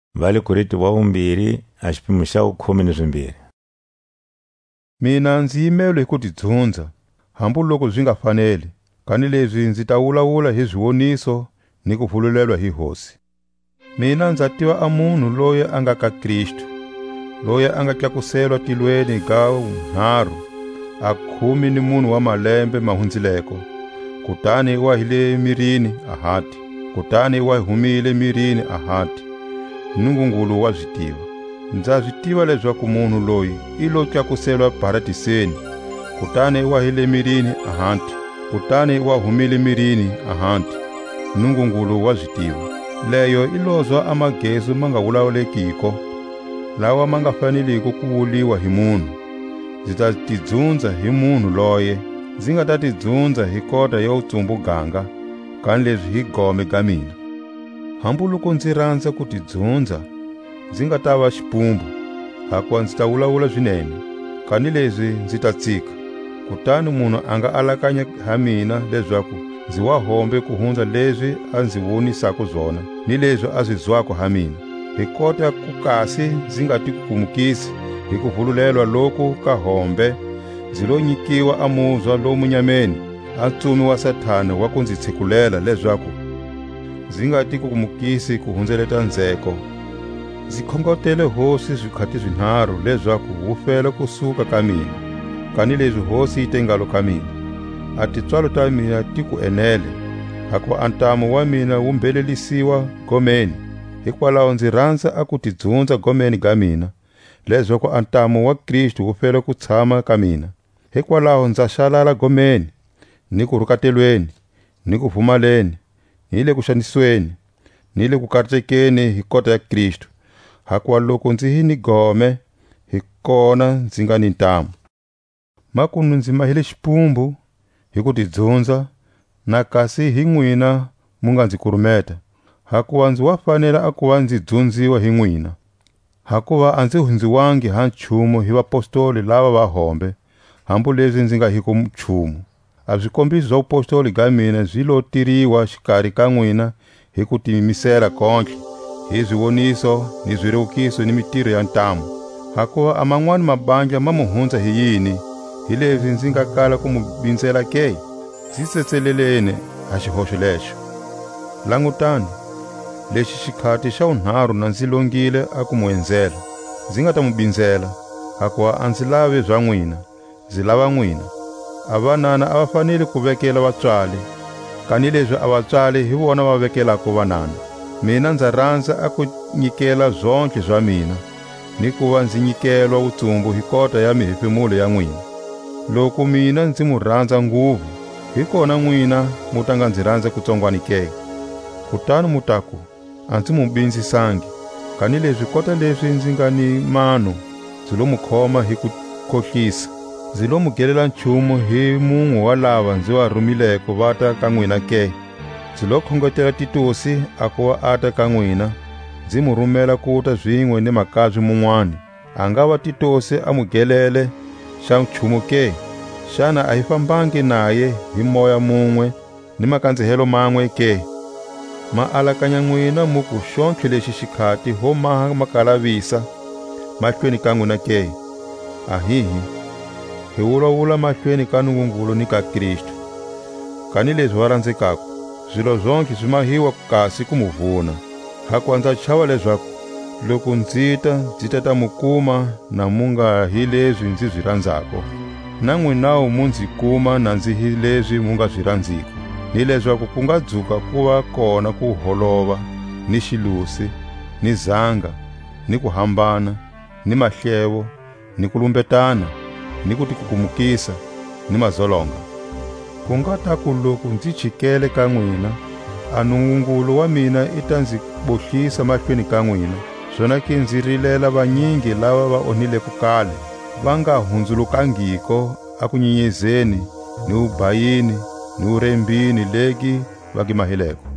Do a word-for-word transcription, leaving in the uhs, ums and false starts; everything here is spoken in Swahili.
vali kuriti wa umbiri axipimo xa ukhumi ni zimbiri. Mina ndzi yimelwe hi ku tidzunza, hambu loko byi nga faneli, kani leswi ndzi ta wulawula hi zwiwoniso ni ku vululelwa hi Hosi. Mina ndza tiva a munhu loyi a nga ka Kristu, loyi a nga tlakuselwa tilweni ga unharhu, a khumi ni munhu wa malembe mahundzileko, kutani wa hile mirini a hati, kutani wa humile mirini a hati. Nungungulu wa byitiva. Ndza byitiva leswaku munhu loyi i lo tlakuselwa paradiseni, kutani wa hile mirini a hati, kutani wa humile mirini a hati. Nungungulu wa byitiva. Leyo ilozwa amagezu ma nga wulawulekiko, lawa ma nga faneliko ku wuliwa hi munhu. Ndzi ta tidzunza hi munhu loye, ndzi nga ta tidzunza hi kota ya utsumbu ganga, kani leswi hi gome ga mina. Hambu loko ndzi rhandza ku tidzunza, ndzi nga ta va xipumbu, hakuva ndzi ta wulawula swinene, kani leswi ndzi ta tsika. Kutani munhu a nga alakanya ha mina leswaku ndzi wa hombe ku hundza leswi a ndzi vonisako zona, ni leswi a swi zwako ha mina. Hi kota ku kasi ndzi nga ti kumukisi hi ku vululelwa loku ka hombe, ndzi lo nyikiwa amuzwa lomu nyameni, a ntsumi wa Sathana wa ku ndzi tshikulela leswaku ndzi nga ti kumukisi ku hundzeleta ndzeko. Ndzi khongotele Hosi zwikhati zwinharhu leswaku wu fela kusuka ka mina, kani leswi Hosi yi te ngalo ka mina. A tintswalo ta mina ti ku enele, hakuva antamu wa mina wu mbhelelisiwa gomeni. Hikwalaho ndzi rhandza a ku tidzunza gomeni ga mina, leswaku antamu wa Kristu wu fela ku tshama ka mina. Hikwalaho ndza xalala gomeni, ni ku rukatelweni, ni ku pfumaleni, ni le ku xanisiweni, ni le ku karhatekeni hi kota ya Kristu. Hakuva loko ndzi hi ni gome, hi kona ndzi nga ni ntamu. Makumu ndzi mahile xipumbu hi ku tidzunza, na kasi hi n'wina mu nga ndzi kurumeta. Hakuva ndzi wa fanela a ku va ndzi dzunziwa hi n'wina. Hakuva a ndzi hundziwangi ha nchumu hi vapostoli lava va hombe, hambu leswi ndzi nga hi ku nchumu. A swikombiso bya upostoli ga mina byi lo tiriwa xikarhi ka n'wina hi ku tiyimisela kontle, hi zwiwoniso ni zwirevukiso ni mitirho ya ntamu. Hakuva a man'wani mabandla ma mu hundza hi yini, hi leswi ndzi nga kala ku mu bindzela ke? Ndzi tsetseleleni ha xihoxo lexo. Langutani, lexi xikhati xa unharhu na ndzi longile a ku mu endzela. Ndzi nga ta mu bindzela, hakuva a ndzi lavi bya n'wina, ndzi lava n'wina. A vanana a va fanele ku vekela vatswali, kani leswi a vatswali hi vona va vekelaka vanana. Mina ndza rhandza a ku nyikela zonke bya mina, ni ku va ndzi nyikelwa utsumbu hi kota ya mihefemulo ya n'wina. Loko mina ndzi mu rhandza nguvu, hi kona n'wina mu ta nga ndzi rhandza kutsongwani ke. Kutani mu ta ku a ndzi mu bindzisangi, kani leswi kota leswi ndzi nga ni mano, ndzi lo mu khoma hi ku kohlisa. Ndzi lo mu gelela nchumu hi mun'we wa lava ndzi wa rhumileko va ta ka n'wina ke. Ndzi lo khongotela Titusi a ku va a ta ka n'wina, ndzi mu rhumela ku ta zwin'we ni makabyi mun'wani. A nga va Titusi a mu gelele xa nchumu ke? Xana a hi fambangi naye hi moya mun'we ni makandzihelo man'we ke? Ma alakanya n'wina mu ku xontlhe lexi xikhati ho maha makalavisa mahlweni ka n'wina ke? Ahihi, hi wulawula mahlweni ka Nungungulu ni ka Kristu. Kani leswi va rhandzekaka, zwilo zonke swi mahiwa kasi ku mu vuna. Hakuva ndza chava leswaku loko ndzi ta ndzi ta ta mu kuma na mu nga hi leswi ndzi byi rhandzako, na n'winawu mu ndzi kuma na ndzi hi leswi mu nga byi rhandziko, ni leswaku ku nga dzuka ku va kona ku holova, ni xilusi, ni zanga, ni ku hambana, ni mahlevo, ni ku lumbetana, ni ku tikukumukisa, ni mazolonga. Ku nga ta ku loko ndzi chikele ka n'wina, a Nungungulu wa mina i ta ndzi bohlisa mahlweni ka n'wina. Swona ke ndzi rilela vanyingi lava va onhileko kale, va nga hundzulukangiko a ku nyenyezeni, ni ubayini, ni urembini legi va ki mahileko.